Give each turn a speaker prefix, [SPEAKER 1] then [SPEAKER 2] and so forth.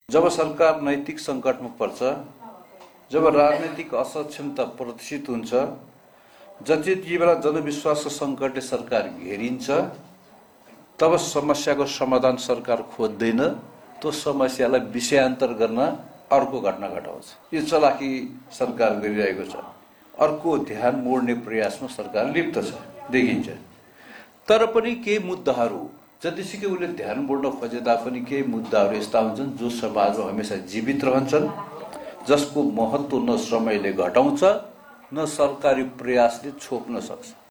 [SPEAKER 1] जब सरकार नैतिक सङ्कटमा पर्छ, जब राजनीतिक असक्षमता प्रदर्शित हुन्छ, जति बेला जनविश्वासको सङ्कटले सरकार घेरिन्छ, तब समस्याको समाधान सरकार खोज्दैन, त्यो समस्यालाई विषयान्तर गर्न अर्को घटना घटाउँछ। यो चलाखी सरकार गरिरहेको छ। अर्को ध्यान मोड्ने प्रयासमा सरकार लिप्त छ देखिन्छ। तर पनि केही मुद्दाहरू जतिसुकै उसले ध्यान मोड्न खोजे तापनि केही मुद्दाहरू यस्ता हुन्छन् जो समाजमा हमेसा जीवित रहन्छन्, जसको महत्त्व न समयले घटाउँछ न सरकारी प्रयासले छोप्न सक्छ।